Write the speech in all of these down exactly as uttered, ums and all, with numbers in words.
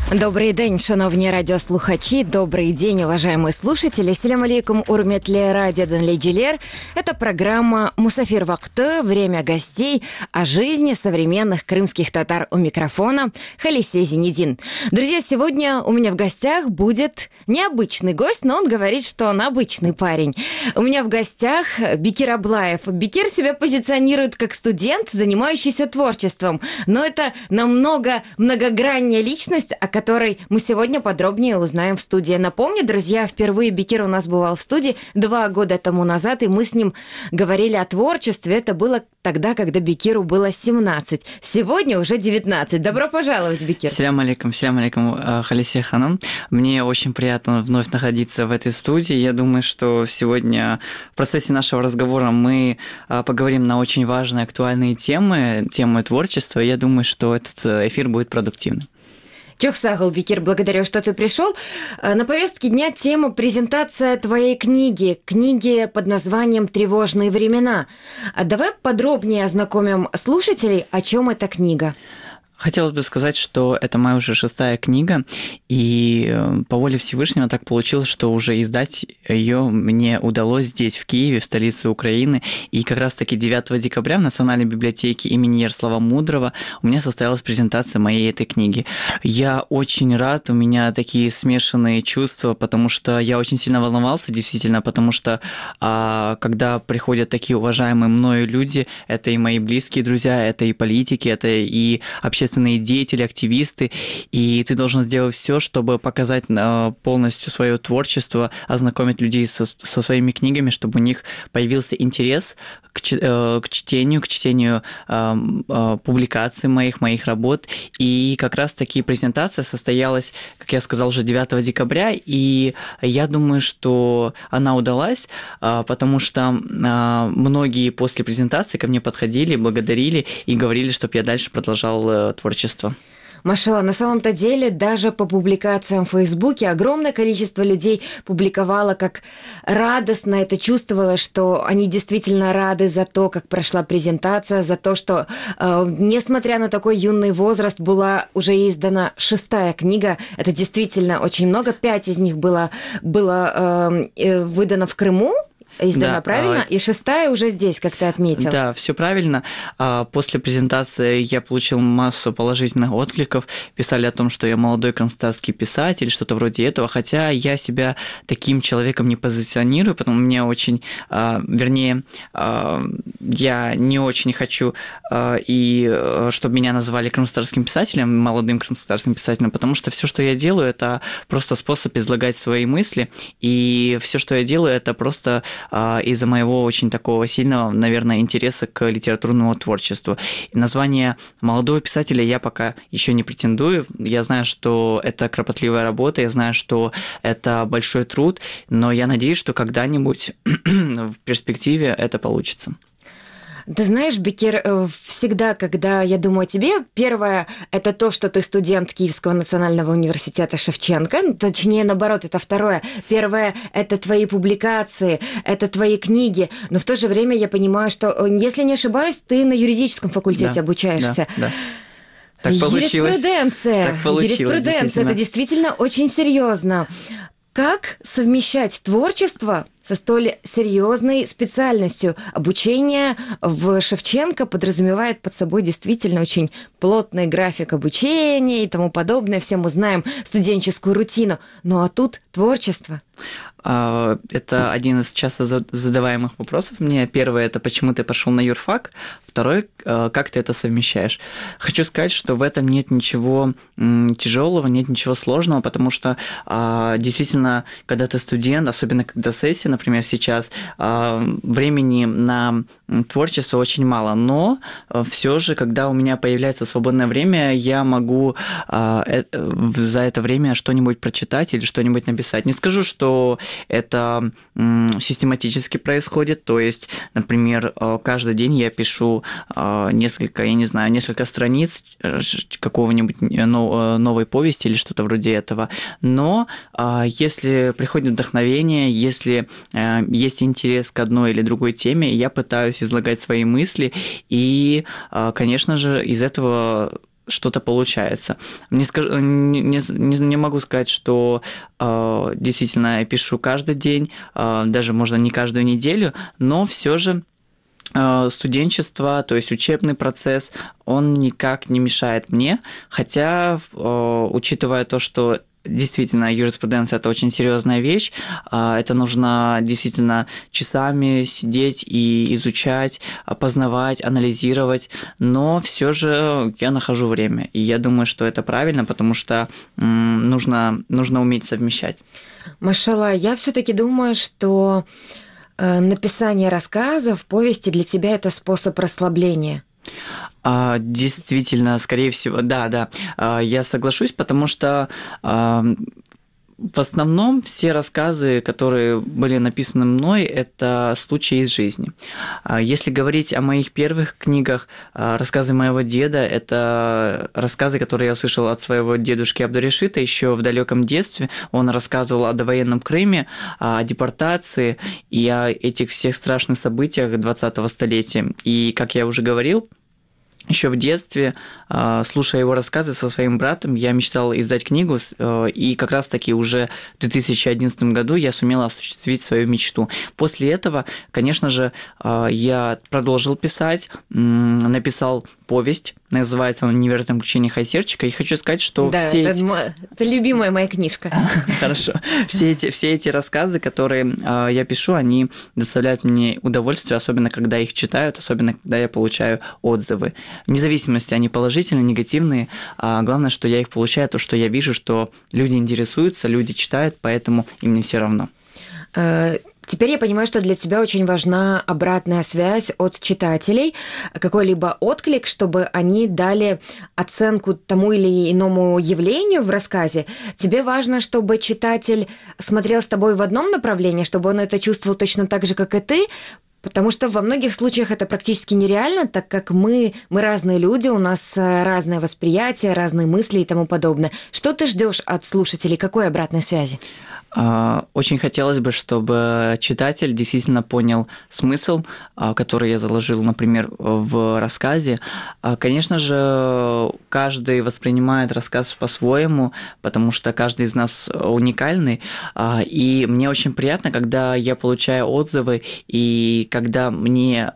Добрий день, шановні радиослухачи, добрый день, уважаемые слушатели. Ассаляму алейкум, урметле радио Данлейджилер. Это программа «Мусафир Вакты», время гостей о жизни современных крымских татар. У микрофона Халисе Зинедин. Друзья, сегодня у меня в гостях будет необычный гость, но он говорит, что он обычный парень. У меня в гостях Бекир Аблаев. Бекир себя позиционирует как студент, занимающийся творчеством, но это намного многограннее личность, о которой мы сегодня подробнее узнаем в студии. Напомню, друзья, впервые Бекир у нас бывал в студии два года тому назад, и мы с ним говорили о творчестве. Это было тогда, когда Бекиру было семнадцать. Сегодня уже девятнадцать. Добро пожаловать, Бекир. Ассаляму алейкум, ассаляму алейкум, Халисе Ханум. Мне очень приятно вновь находиться в этой студии. Я думаю, что сегодня в процессе нашего разговора мы поговорим на очень важные, актуальные темы, темы творчества. Я думаю, что этот эфир будет продуктивным. Чохсагл, Бекир, благодарю, что ты пришел. На повестке дня тема презентация твоей книги, книги под названием «Тревожные времена». А давай подробнее ознакомим слушателей, о чем эта книга. Хотелось бы сказать, что это моя уже шестая книга, и по воле Всевышнего так получилось, что уже издать ее мне удалось здесь, в Киеве, в столице Украины. И как раз-таки девятого декабря в Национальной библиотеке имени Ярослава Мудрого у меня состоялась презентация моей этой книги. Я очень рад, у меня такие смешанные чувства, потому что я очень сильно волновался, действительно, потому что а, когда приходят такие уважаемые мною люди, это и мои близкие друзья, это и политики, это и общественные общественные деятели, активисты, и ты должен сделать все, чтобы показать полностью свое творчество, ознакомить людей со, со своими книгами, чтобы у них появился интерес к, к чтению, к чтению э, э, публикаций моих, моих работ. И как раз-таки презентация состоялась, как я сказал, уже девятого декабря, и я думаю, что она удалась, э, потому что э, многие после презентации ко мне подходили, благодарили и говорили, чтобы я дальше продолжал э, творчество. Машалла, на самом-то деле, даже по публикациям в Фейсбуке огромное количество людей публиковало, как радостно это чувствовало, что они действительно рады за то, как прошла презентация, за то, что, э, несмотря на такой юный возраст, была уже издана шестая книга. Это действительно очень много. Пять из них было, было э, выдано в Крыму. Издана, да, правильно? И шестая уже здесь, как ты отметил. Да, все правильно. После презентации я получил массу положительных откликов. Писали о том, что я молодой кронштадтский писатель, что-то вроде этого. Хотя я себя таким человеком не позиционирую, потому что мне очень, вернее, я не очень хочу, и чтобы меня назвали кронштадтским писателем, молодым кронштадтским писателем, потому что все, что я делаю, это просто способ излагать свои мысли, и все, что я делаю, это просто из-за моего очень такого сильного, наверное, интереса к литературному творчеству. И название молодого писателя я пока еще не претендую. Я знаю, что это кропотливая работа, я знаю, что это большой труд, но я надеюсь, что когда-нибудь в перспективе это получится. Ты знаешь, Бекир, всегда, когда я думаю о тебе, первое – это то, что ты студент Киевского национального университета Шевченко, точнее, наоборот, это второе. Первое – это твои публикации, это твои книги, но в то же время я понимаю, что, если не ошибаюсь, ты на юридическом факультете да, обучаешься. Да, да. Так получилось. Юриспруденция. Так получилось, Юриспруденция – действительно. Это действительно очень серьезно. Как совмещать творчество со столь серьезной специальностью? Обучение в Шевченко подразумевает под собой действительно очень плотный график обучения и тому подобное. Все мы знаем студенческую рутину. Ну а тут творчество. Это один из часто задаваемых вопросов мне. Первое – это почему ты пошел на юрфак. Второй – как ты это совмещаешь. Хочу сказать, что в этом нет ничего тяжелого, нет ничего сложного, потому что действительно, когда ты студент, особенно когда сессия, например, сейчас, времени на творчество очень мало, но все же, когда у меня появляется свободное время, я могу за это время что-нибудь прочитать или что-нибудь написать. Не скажу, что это систематически происходит, то есть, например, каждый день я пишу несколько, я не знаю, несколько страниц какого-нибудь новой повести или что-то вроде этого, но если приходит вдохновение, если есть интерес к одной или другой теме, я пытаюсь излагать свои мысли, и, конечно же, из этого что-то получается. Не, скажу, не, не, не могу сказать, что э, действительно я пишу каждый день, э, даже, можно, не каждую неделю, но все же э, студенчество, то есть учебный процесс, он никак не мешает мне, хотя, э, учитывая то, что действительно, юриспруденция – это очень серьезная вещь. Это нужно действительно часами сидеть и изучать, познавать, анализировать. Но все же я нахожу время. И я думаю, что это правильно, потому что нужно, нужно уметь совмещать. Машалла, я все-таки думаю, что написание рассказов, повести для тебя – это способ расслабления. Действительно, скорее всего, да, да, я соглашусь, потому что в основном все рассказы, которые были написаны мной, это случаи из жизни. Если говорить о моих первых книгах, рассказы моего деда, это рассказы, которые я услышал от своего дедушки Абдурешита еще в далеком детстве. Он рассказывал о довоенном Крыме, о депортации и о этих всех страшных событиях двадцатого столетия. И, как я уже говорил, еще в детстве, слушая его рассказы со своим братом, я мечтал издать книгу, и как раз-таки уже в две тысячи одиннадцатом году я сумел осуществить свою мечту. После этого, конечно же, я продолжил писать, написал повесть, называется она «Невероятное приключение Хайсерчика», и хочу сказать, что да, все это, эти... это любимая моя книжка. Хорошо. Все эти, все эти рассказы, которые я пишу, они доставляют мне удовольствие, особенно когда их читают, особенно когда я получаю отзывы. Вне зависимости, они положительные, негативные, а главное, что я их получаю, то, что я вижу, что люди интересуются, люди читают, поэтому им не все равно. Теперь я понимаю, что для тебя очень важна обратная связь от читателей, какой-либо отклик, чтобы они дали оценку тому или иному явлению в рассказе. Тебе важно, чтобы читатель смотрел с тобой в одном направлении, чтобы он это чувствовал точно так же, как и ты, потому что во многих случаях это практически нереально, так как мы, мы разные люди, у нас разное восприятие, разные мысли и тому подобное. Что ты ждешь от слушателей? Какой обратной связи? Очень хотелось бы, чтобы читатель действительно понял смысл, который я заложил, например, в рассказе. Конечно же, каждый воспринимает рассказ по-своему, потому что каждый из нас уникальный. И мне очень приятно, когда я получаю отзывы, и когда мне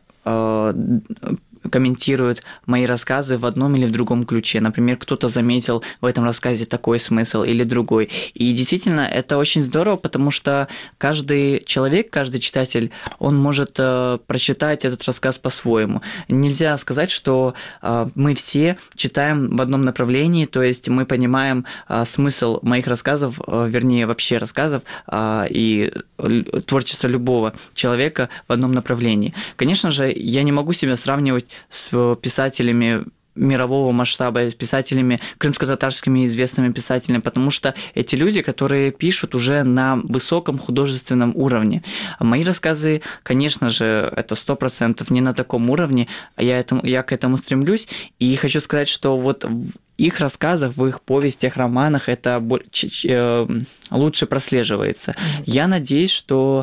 комментируют мои рассказы в одном или в другом ключе. Например, кто-то заметил в этом рассказе такой смысл или другой. И действительно, это очень здорово, потому что каждый человек, каждый читатель, он может э, прочитать этот рассказ по-своему. Нельзя сказать, что э, мы все читаем в одном направлении, то есть мы понимаем э, смысл моих рассказов, э, вернее, вообще рассказов э, и творчества любого человека в одном направлении. Конечно же, я не могу себя сравнивать с писателями мирового масштаба, с писателями, крымско-татарскими известными писателями, потому что эти люди, которые пишут уже на высоком художественном уровне. Мои рассказы, конечно же, это сто процентов не на таком уровне, я, этому, я к этому стремлюсь, и хочу сказать, что вот в их рассказах, в их повестях, романах это лучше прослеживается. Я надеюсь, что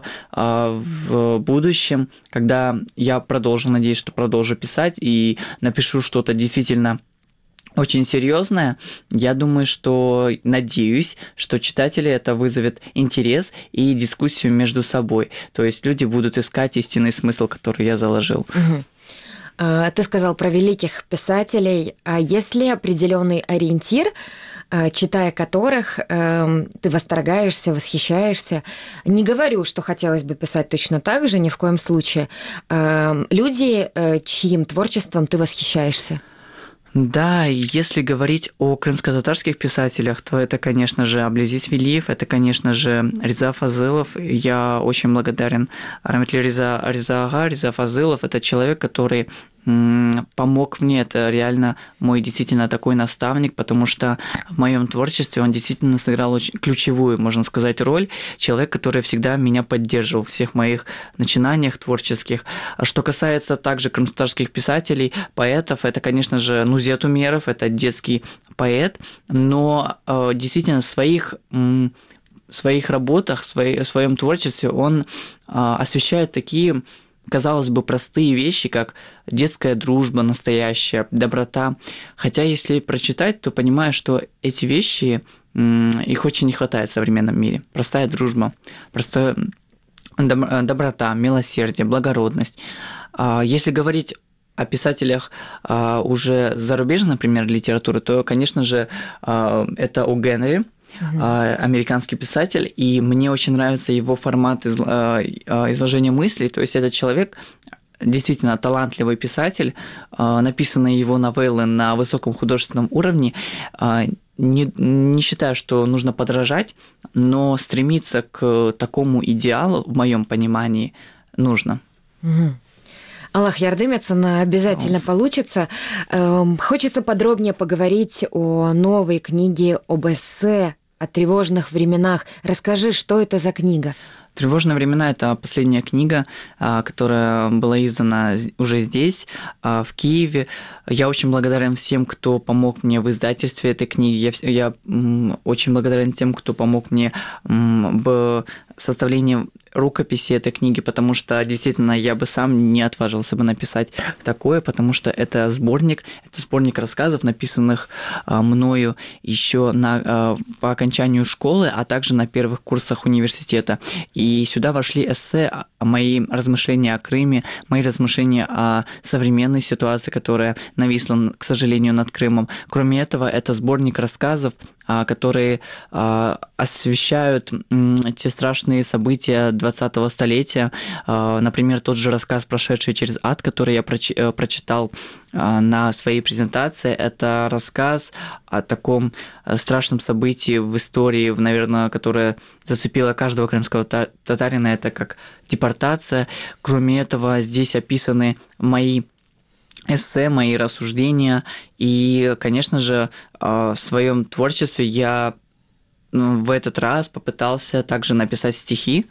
в будущем, когда я продолжу, надеюсь, что продолжу писать и напишу что-то действительно очень серьезное, я думаю, что, надеюсь, что читатели это вызовет интерес и дискуссию между собой. То есть люди будут искать истинный смысл, который я заложил. Угу. Ты сказал про великих писателей. А есть ли определенный ориентир, читая которых ты восторгаешься, восхищаешься? Не говорю, что хотелось бы писать точно так же, ни в коем случае. Люди, чьим творчеством ты восхищаешься? Да, если говорить о крымско-татарских писателях, то это, конечно же, Аблязиз Велиев, это, конечно же, Риза Фазылов. Я очень благодарен Рахметли Риза, Риза Ага, Риза Фазылов. Это человек, который помог мне, это реально мой действительно такой наставник, потому что в моем творчестве он действительно сыграл очень ключевую, можно сказать, роль. Человек, который всегда меня поддерживал в всех моих начинаниях творческих. А что касается также крымско-татарских писателей, поэтов, это, конечно же, Нузет Умеров, это детский поэт, но действительно в своих в своих работах, в своем творчестве он освещает такие казалось бы, простые вещи, как детская дружба настоящая, доброта. Хотя, если прочитать, то понимаешь, что эти вещи, их очень не хватает в современном мире. Простая дружба, простая доброта, милосердие, благородность. Если говорить о писателях уже зарубежной, например, литературы, то, конечно же, это О. Генри, Uh-huh. американский писатель, и мне очень нравится его формат изложения мыслей, то есть этот человек действительно талантливый писатель, написанные его новеллы на высоком художественном уровне, не, не считаю, что нужно подражать, но стремиться к такому идеалу, в моем понимании, нужно. Uh-huh. Аллах Ярдымецын, обязательно получится. Хочется подробнее поговорить о новой книге об эссе, о тревожных временах. Расскажи, что это за книга? «Тревожные времена» – это последняя книга, которая была издана уже здесь, в Киеве. Я очень благодарен всем, кто помог мне в издательстве этой книги. Я, я очень благодарен тем, кто помог мне в составлении рукописи этой книги, потому что действительно я бы сам не отважился бы написать такое, потому что это сборник, это сборник рассказов, написанных мною еще на, по окончанию школы, а также на первых курсах университета. И сюда вошли эссе, мои размышления о Крыме, мои размышления о современной ситуации, которая нависла, к сожалению, над Крымом. Кроме этого, это сборник рассказов, которые освещают те страшные события двадцатого столетия. Например, тот же рассказ «Прошедший через ад», который я прочитал на своей презентации. Это рассказ о таком страшном событии в истории, наверное, которое зацепило каждого крымского татарина. Это как депортация. Кроме этого, здесь описаны мои эссе, мои рассуждения. И, конечно же, в своем творчестве я в этот раз попытался также написать стихи.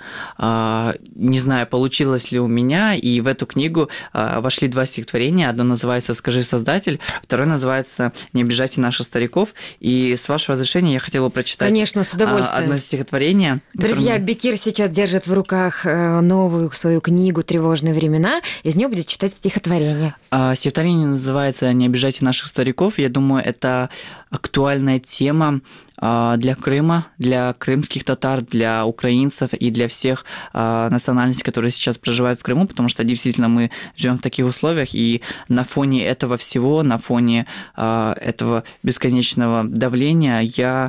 Не знаю, получилось ли у меня, и в эту книгу вошли два стихотворения. Одно называется «Скажи, Создатель», второе называется «Не обижайте наших стариков». И с вашего разрешения я хотела прочитать Конечно, с удовольствием. одно стихотворение. Друзья, которым... Бекир сейчас держит в руках новую свою книгу «Тревожные времена». Из нее будет читать стихотворение. Стихотворение называется «Не обижайте наших стариков». Я думаю, это актуальная тема для Крыма, для крымских татар, для украинцев и для всех национальностей, которые сейчас проживают в Крыму, потому что действительно мы живем в таких условиях, и на фоне этого всего, на фоне этого бесконечного давления я,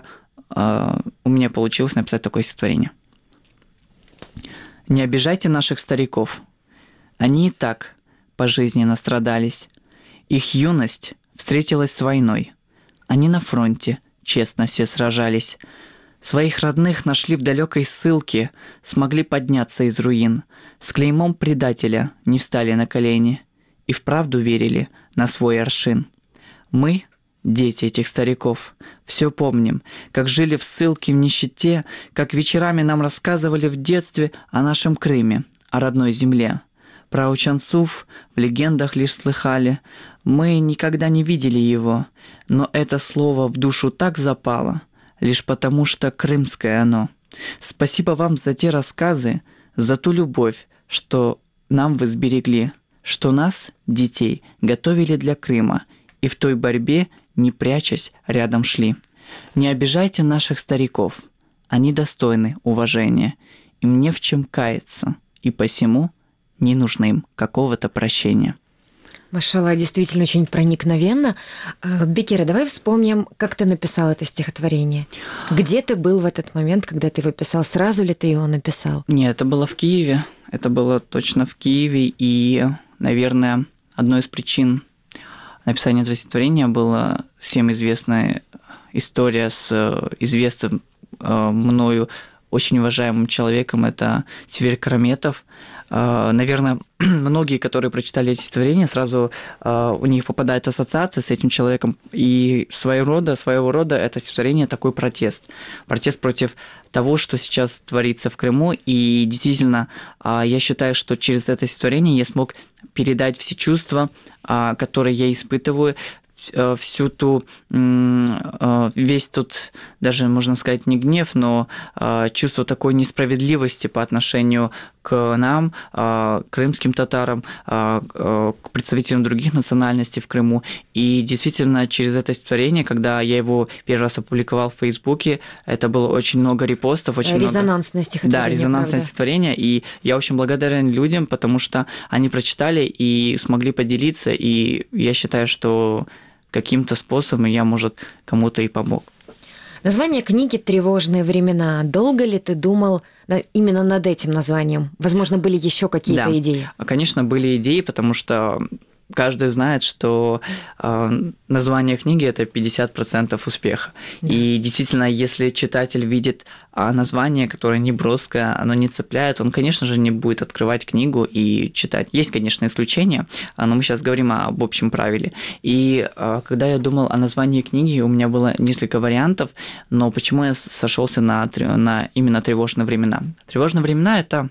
у меня получилось написать такое стихотворение. «Не обижайте наших стариков. Они и так по жизни настрадались. Их юность встретилась с войной. Они на фронте честно все сражались. Своих родных нашли в далекой ссылке, смогли подняться из руин. С клеймом предателя не встали на колени и вправду верили на свой аршин. Мы, дети этих стариков, все помним, как жили в ссылке в нищете, как вечерами нам рассказывали в детстве о нашем Крыме, о родной земле. Про Учанцув в легендах лишь слыхали. Мы никогда не видели его, но это слово в душу так запало, лишь потому что крымское оно. Спасибо вам за те рассказы, за ту любовь, что нам вы сберегли, что нас, детей, готовили для Крыма, и в той борьбе, не прячась, рядом шли. Не обижайте наших стариков, они достойны уважения, им не в чем каяться, и посему не нужно им какого-то прощения». Машалла, действительно очень проникновенно. Бекир, давай вспомним, как ты написал это стихотворение. Где ты был в этот момент, когда ты его писал? Сразу ли ты его написал? Нет, это было в Киеве. Это было точно в Киеве. И, наверное, одной из причин написания этого стихотворения была всем известная история с известным мною очень уважаемым человеком. Это Север Караметов. Наверное, многие, которые прочитали эти стихотворения, сразу у них попадает ассоциация с этим человеком. И своего рода, своего рода это стихотворение такой протест. Протест против того, что сейчас творится в Крыму. И действительно, я считаю, что через это стихотворение я смог передать все чувства, которые я испытываю, всю ту, весь тут, даже можно сказать, не гнев, но чувство такой несправедливости по отношению к к нам, к крымским татарам, к представителям других национальностей в Крыму. И действительно, через это стихотворение, когда я его первый раз опубликовал в Фейсбуке, это было очень много репостов, очень резонансное много... стихотворение. Да, резонансное правда. стихотворение. И я очень благодарен людям, потому что они прочитали и смогли поделиться. И я считаю, что каким-то способом я, может, кому-то и помог. Название книги «Тревожные времена». Долго ли ты думал именно над этим названием? Возможно, были еще какие-то да. идеи? Конечно, были идеи, потому что каждый знает, что э, название книги – это пятьдесят процентов успеха. Да. И действительно, если читатель видит э, название, которое не броское, оно не цепляет, он, конечно же, не будет открывать книгу и читать. Есть, конечно, исключения, но мы сейчас говорим об общем правиле. И э, когда я думал о названии книги, у меня было несколько вариантов, но почему я сошелся на, на именно «Тревожные времена»? «Тревожные времена» – это...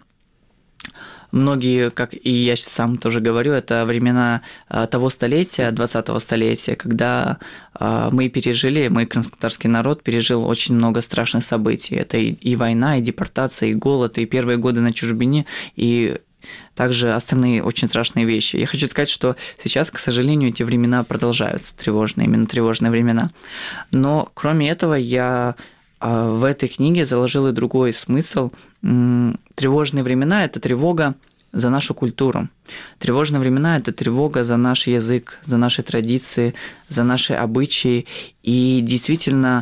Многие, как и я сам тоже говорю, это времена того столетия, двадцатого столетия, когда мы пережили, мы, крымско-татарский народ, пережил очень много страшных событий. Это и, и война, и депортация, и голод, и первые годы на чужбине, и также остальные очень страшные вещи. Я хочу сказать, что сейчас, к сожалению, эти времена продолжаются, тревожные, именно тревожные времена. Но кроме этого я... в этой книге заложил и другой смысл. Тревожные времена – это тревога за нашу культуру. Тревожные времена – это тревога за наш язык, за наши традиции, за наши обычаи. И действительно,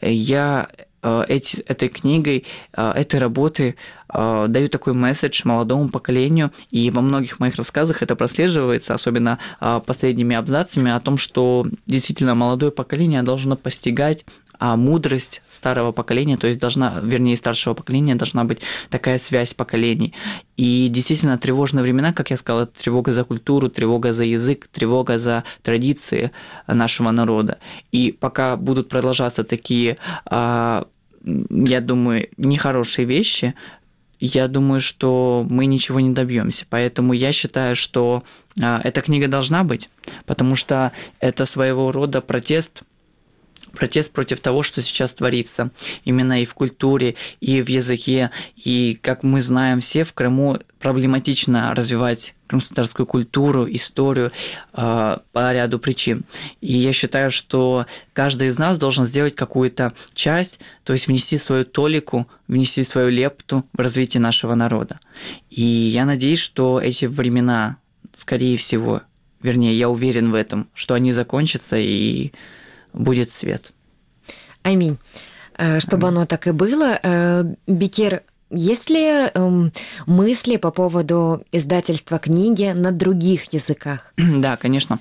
я эти, этой книгой, этой работой даю такой месседж молодому поколению, и во многих моих рассказах это прослеживается, особенно последними абзацами, о том, что действительно молодое поколение должно постигать а мудрость старого поколения, то есть должна, вернее, старшего поколения должна быть такая связь поколений. И действительно, тревожные времена, как я сказал, это тревога за культуру, тревога за язык, тревога за традиции нашего народа. И пока будут продолжаться такие, я думаю, нехорошие вещи, я думаю, что мы ничего не добьемся. Поэтому я считаю, что эта книга должна быть, потому что это своего рода протест, Протест против того, что сейчас творится, именно и в культуре, и в языке. И, как мы знаем все, в Крыму проблематично развивать крымско-татарскую культуру, историю э, по ряду причин. И я считаю, что каждый из нас должен сделать какую-то часть, то есть внести свою толику, внести свою лепту в развитие нашего народа. И я надеюсь, что эти времена, скорее всего, вернее, я уверен в этом, что они закончатся и будет свет. Аминь. Чтобы Аминь. Оно так и было. Бекир, есть ли мысли по поводу издательства книги на других языках? Да, конечно.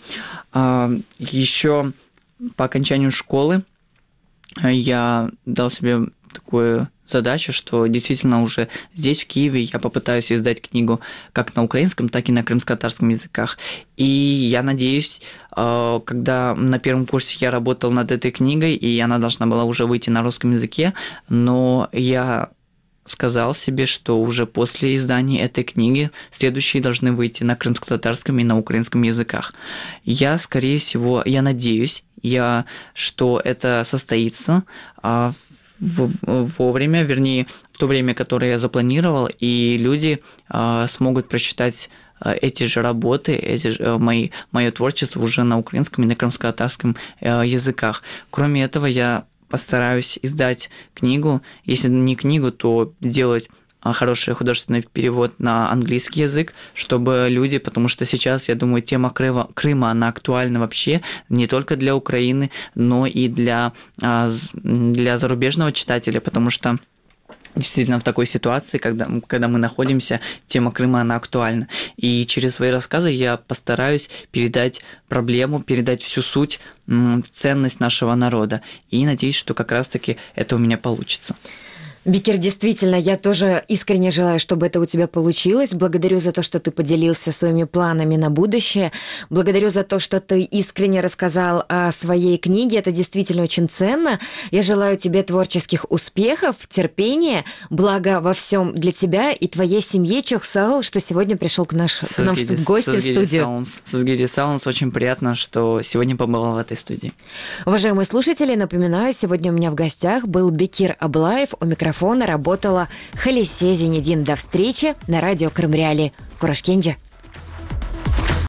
Еще по окончанию школы я дал себе такую задачу, что действительно уже здесь, в Киеве, я попытаюсь издать книгу как на украинском, так и на крымско-татарском языках. И я надеюсь, когда на первом курсе я работал над этой книгой, и она должна была уже выйти на русском языке, но я сказал себе, что уже после издания этой книги следующие должны выйти на крымско-татарском и на украинском языках. Я, скорее всего, я надеюсь, я, что это состоится вовремя, вернее, в то время, которое я запланировал, и люди э, смогут прочитать э, эти же работы, эти же, мои, мое творчество уже на украинском и на крымско-татарском э, языках. Кроме этого, я постараюсь издать книгу, если не книгу, то сделать хороший художественный перевод на английский язык, чтобы люди, потому что сейчас, я думаю, тема Крыма, Крыма она актуальна вообще не только для Украины, но и для, для зарубежного читателя, потому что действительно в такой ситуации, когда, когда мы находимся, тема Крыма, она актуальна. И через свои рассказы я постараюсь передать проблему, передать всю суть, ценность нашего народа. И надеюсь, что как раз-таки это у меня получится. Бекир, действительно, я тоже искренне желаю, чтобы это у тебя получилось. Благодарю за то, что ты поделился своими планами на будущее. Благодарю за то, что ты искренне рассказал о своей книге. Это действительно очень ценно. Я желаю тебе творческих успехов, терпения, блага во всем для тебя и твоей семье. Чохсаул, что сегодня пришел к, наш, к нам в гости в студию. Сазгири Саунс, очень приятно, что сегодня побывал в этой студии. Уважаемые слушатели, напоминаю, сегодня у меня в гостях был Бекир Аблаев, у микрофона микрофона работала Халисе Зенедин. До встречи на радио Крым Реали. Курашкенджи.